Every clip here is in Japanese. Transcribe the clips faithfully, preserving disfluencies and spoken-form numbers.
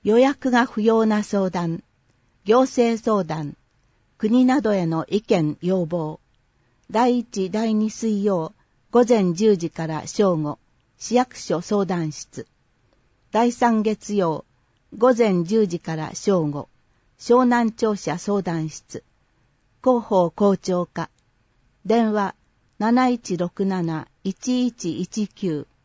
予約が不要な相談、行政相談、国などへの意見要望、だいいち、だいに水曜午前じゅうじから正午、市役所相談室。だいさん月曜午前じゅうじから正午、湘南庁舎相談室。広報校長課。電話なないちろくなな、いちいちいちきゅう。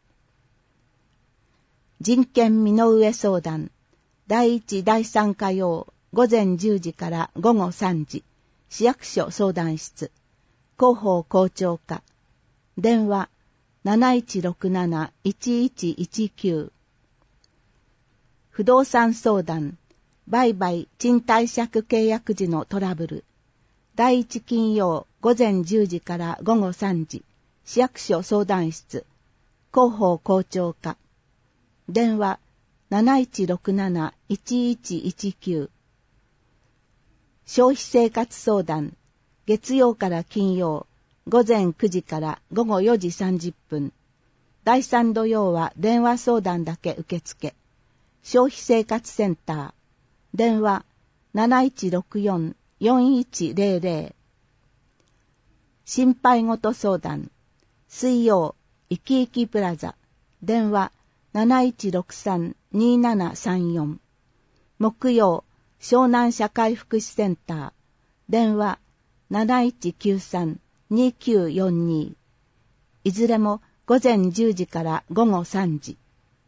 人権身の上相談。だいいち、だいさん火曜午前じゅうじから午後さんじ、市役所相談室。広報校長課。電話なないちろくなな、いちいちいちきゅう。不動産相談、売買賃貸借契約時のトラブル。だいいち金曜午前じゅうじから午後さんじ、市役所相談室。広報校長課。電話なないちろくなな、いちいちいちきゅう。消費生活相談、月曜から金曜午前くじから午後よじさんじゅっぷん。だいさん土曜は電話相談だけ受付。消費生活センター。電話なないちろくよん、よんいちゼロゼロ。心配事相談。水曜、いきいきプラザ。電話なないちろくさん、にななさんよん。木曜、湘南社会福祉センター。電話なないちきゅうさん、にきゅうよんに。いずれも午前じゅうじから午後さんじ。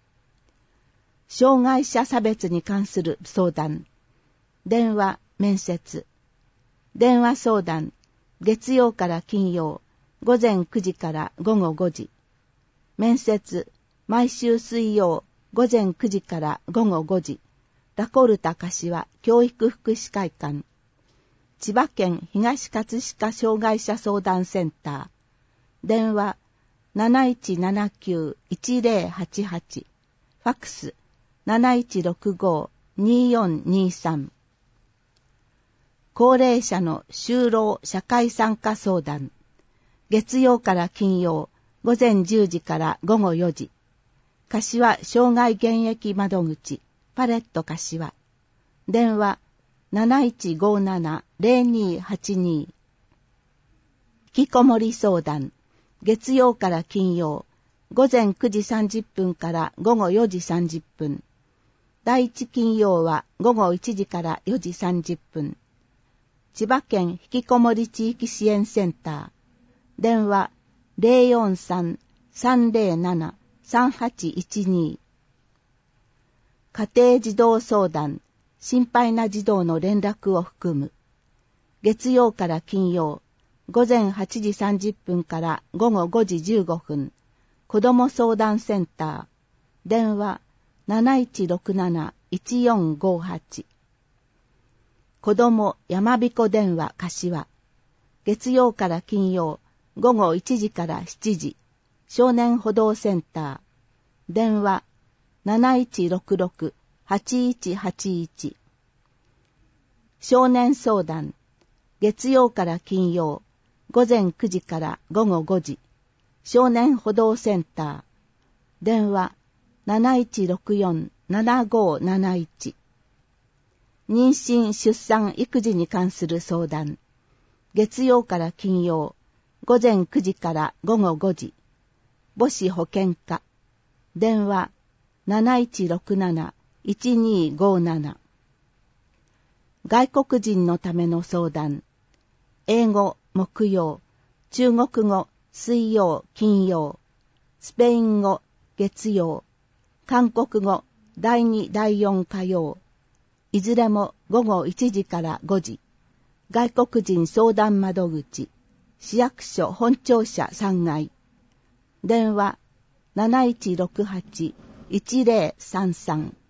障害者差別に関する相談。電話、面接。電話相談、月曜から金曜、午前くじから午後ごじ。面接、毎週水曜、午前くじから午後ごじ。ラコルタ柏教育福祉会館。千葉県東葛飾障害者相談センター。電話なないちななきゅう、いちゼロはちはち。ファックスなないちろくご、によんにさん。高齢者の就労社会参加相談。月曜から金曜、午前じゅうじから午後よじ。柏障害現役窓口、パレット柏。電話なないちごなな、ゼロにはちに。引きこもり相談。月曜から金曜、午前くじさんじゅっぷんから午後よじさんじゅっぷん。第一金曜は午後いちじからよじさんじゅっぷん。千葉県引きこもり地域支援センター。電話ゼロよんさん、さんゼロなな、さんはちいちに。家庭児童相談。心配な児童の連絡を含む。月曜から金曜、午前はちじさんじゅっぷんから午後ごじじゅうごふん。子ども相談センター。電話なないちろくなな、いちよんごはち。子どもやまびこ電話柏。月曜から金曜、午後いちじからしちじ。少年補導センター。電話なないちろくろく、はちいちはちいち。少年相談。月曜から金曜、午前くじから午後ごじ。少年補導センター。電話なないちろくよん、ななごなないち。妊娠・出産・育児に関する相談。月曜から金曜、午前くじから午後ごじ。母子保健課。電話なないちろくなな、いちにごなな。外国人のための相談。英語、木曜、中国語、水曜、金曜、スペイン語、月曜、韓国語、だいに、だいよん火曜、いずれも午後いちじからごじ。外国人相談窓口、市役所本庁舎さんがい。電話なないちろくはち、いちゼロさんさん。